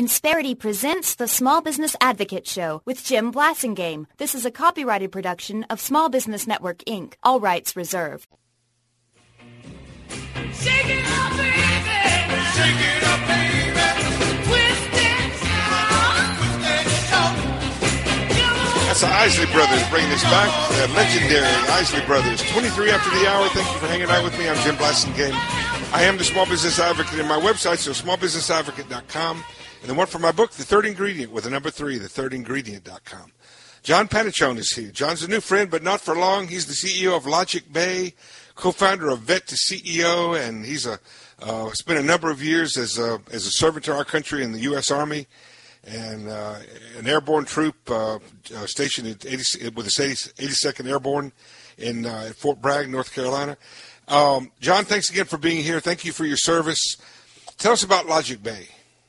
Insperity presents the Small Business Advocate Show with Jim Blasingame. This is a copyrighted production of Small Business Network, Inc. All rights reserved. Shake it up, baby. Shake it up, baby. Twist it, That's the Isley Brothers bringing us back. The legendary Isley Brothers. 23 after the hour. Thank you for hanging out with me. I'm Jim Blasingame. I am the Small Business Advocate, and my website, so smallbusinessadvocate.com. And the one for my book, The Third Ingredient, with the number 3, thethird-ingredient.com. John Panaccione is here. John's a new friend, but not for long. He's the CEO of Logic Bay, co-founder of Vet to CEO, and he's spent a number of years as a servant to our country in the U.S. Army, and an airborne troop stationed with the 82nd Airborne in Fort Bragg, North Carolina. John, thanks again for being here. Thank you for your service. Tell us about Logic Bay.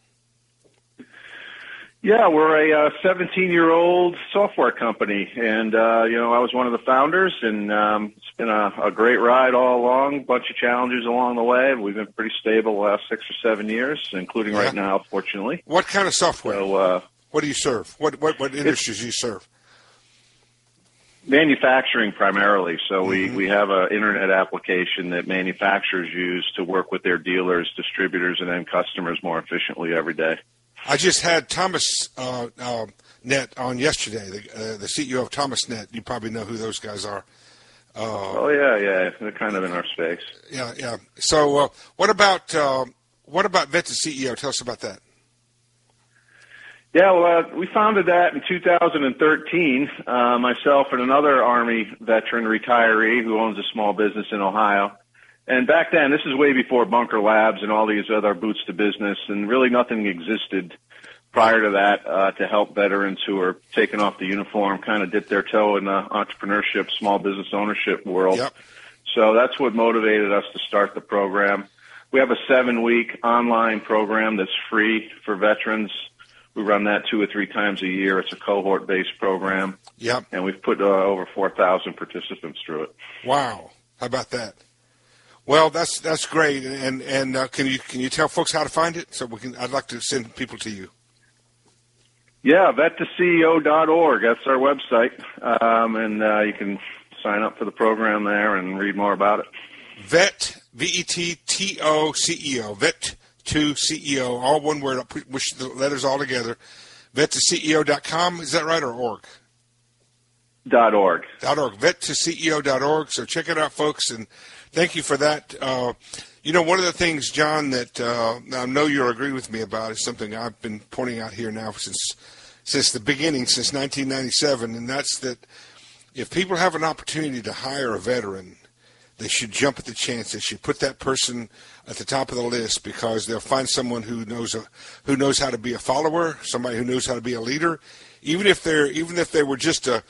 Yeah, we're a 17-year-old software company, and I was one of the founders, and it's been a great ride all along. Bunch of challenges along the way. We've been pretty stable the last 6 or 7 years, including right now, fortunately. What kind of software? So, what do you serve? What industries do you serve? Manufacturing primarily. So we have an internet application that manufacturers use to work with their dealers, distributors, and end customers more efficiently every day. I just had Thomas Net on yesterday, the CEO of Thomas Net. You probably know who those guys are. Yeah. They're kind of in our space. Yeah. So what about Vet to CEO? Tell us about that. Yeah, well, we founded that in 2013, myself and another Army veteran retiree who owns a small business in Ohio. And back then, this is way before Bunker Labs and all these other boots to business, and really nothing existed prior to that to help veterans who are taking off the uniform, kind of dip their toe in the entrepreneurship, small business ownership world. Yep. So that's what motivated us to start the program. We have a 7-week online program that's free for veterans. We run that 2 or 3 times a year. It's a cohort-based program. Yep. And we've put over 4,000 participants through it. Wow. How about that? Well, that's great. And can you tell folks how to find it? So I'd like to send people to you. Yeah, vettoceo.org. That's our website. And you can sign up for the program there and read more about it. Vet, VETTOCEO, Vet to CEO, all one word. I'll push the letters all together. Vettoceo.com, is that right, or org? .org. Vettoceo.org. So check it out, folks, and thank you for that. One of the things, John, that I know you'll agree with me about is something I've been pointing out here now since the beginning, since 1997, and that's that if people have an opportunity to hire a veteran, they should jump at the chance. They should put that person at the top of the list because they'll find someone who knows how to be a follower, somebody who knows how to be a leader, even if they were just a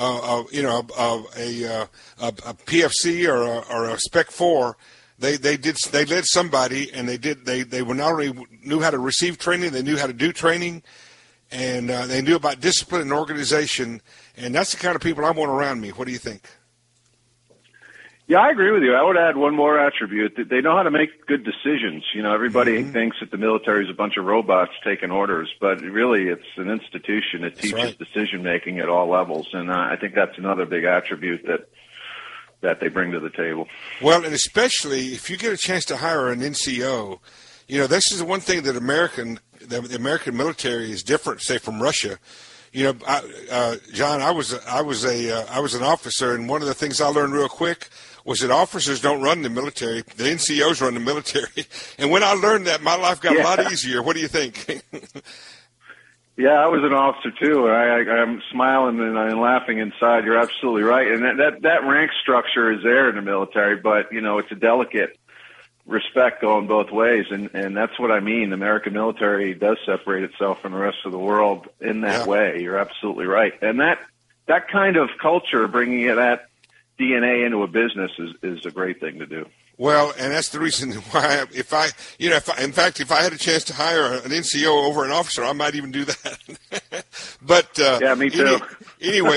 PFC or a Spec 4. They led somebody, and they were not only knew how to receive training, they knew how to do training, and they knew about discipline and organization, and that's the kind of people I want around me. What do you think? Yeah, I agree with you. I would add one more attribute, that they know how to make good decisions. Everybody thinks that the military is a bunch of robots taking orders, but really it's an institution that teaches decision-making at all levels, and I think that's another big attribute that they bring to the table. Well, and especially if you get a chance to hire an NCO, this is the one thing that the American military is different, say, from Russia. John, I was an officer, and one of the things I learned real quick was that officers don't run the military. The NCOs run the military. And when I learned that, my life got a lot easier. What do you think? Yeah, I was an officer too. I'm smiling and laughing inside. You're absolutely right. And that rank structure is there in the military, but it's a delicate respect going both ways, and that's what I mean. The American military does separate itself from the rest of the world in that way. You're absolutely right. And that kind of culture, bringing that DNA into a business is a great thing to do. Well, and that's the reason why if I had a chance to hire an NCO over an officer, I might even do that. But yeah, me too. Anyway,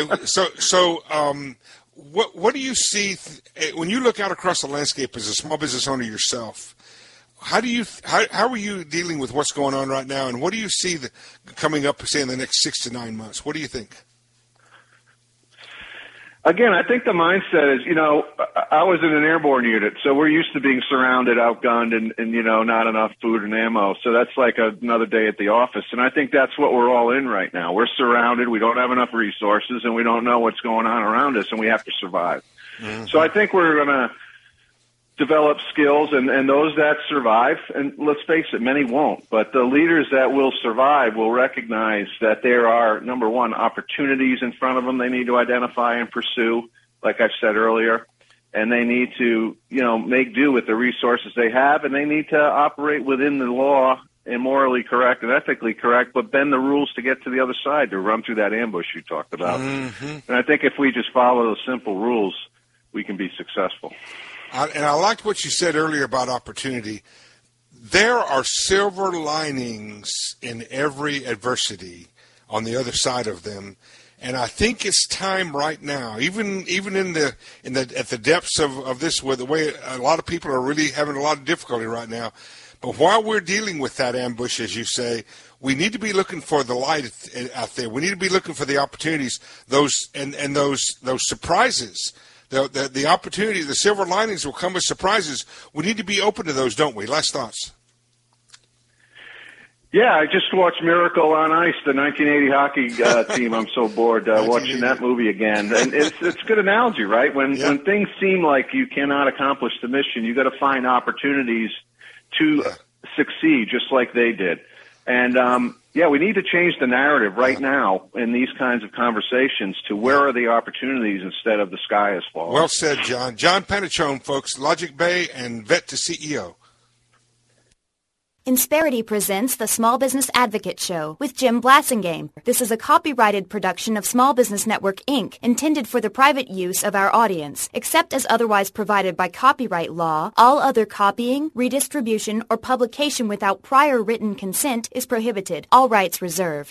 what do you see when you look out across the landscape as a small business owner yourself? how are you dealing with what's going on right now, and what do you see coming up, say, in the next 6 to 9 months? What do you think? Again, I think the mindset is, I was in an airborne unit, so we're used to being surrounded, outgunned, and not enough food and ammo. So that's like another day at the office. And I think that's what we're all in right now. We're surrounded, we don't have enough resources, and we don't know what's going on around us, and we have to survive. Mm-hmm. So I think we're going to develop skills, and those that survive, and let's face it, many won't, but the leaders that will survive will recognize that there are, number one, opportunities in front of them they need to identify and pursue, like I said earlier, and they need to, make do with the resources they have, and they need to operate within the law and morally correct and ethically correct, but bend the rules to get to the other side, to run through that ambush you talked about. Mm-hmm. And I think if we just follow those simple rules, we can be successful. And I liked what you said earlier about opportunity. There are silver linings in every adversity on the other side of them, and I think it's time right now, even at the depths of this, where the way a lot of people are really having a lot of difficulty right now. But while we're dealing with that ambush, as you say, we need to be looking for the light out there. We need to be looking for the opportunities, those surprises. The opportunity, the silver linings will come as surprises. We need to be open to those, don't we? Last thoughts. Yeah, I just watched Miracle on Ice, the 1980 hockey team. I'm so bored watching that movie again. And it's a good analogy, right? When things seem like you cannot accomplish the mission, you got to find opportunities to succeed, just like they did. And we need to change the narrative right now in these kinds of conversations to where are the opportunities instead of the sky is falling. Well said, John. John Panaccione, folks, Logic Bay and Vet to CEO. Insperity presents the Small Business Advocate Show with Jim Blasingame. This is a copyrighted production of Small Business Network, Inc., intended for the private use of our audience. Except as otherwise provided by copyright law, all other copying, redistribution, or publication without prior written consent is prohibited. All rights reserved.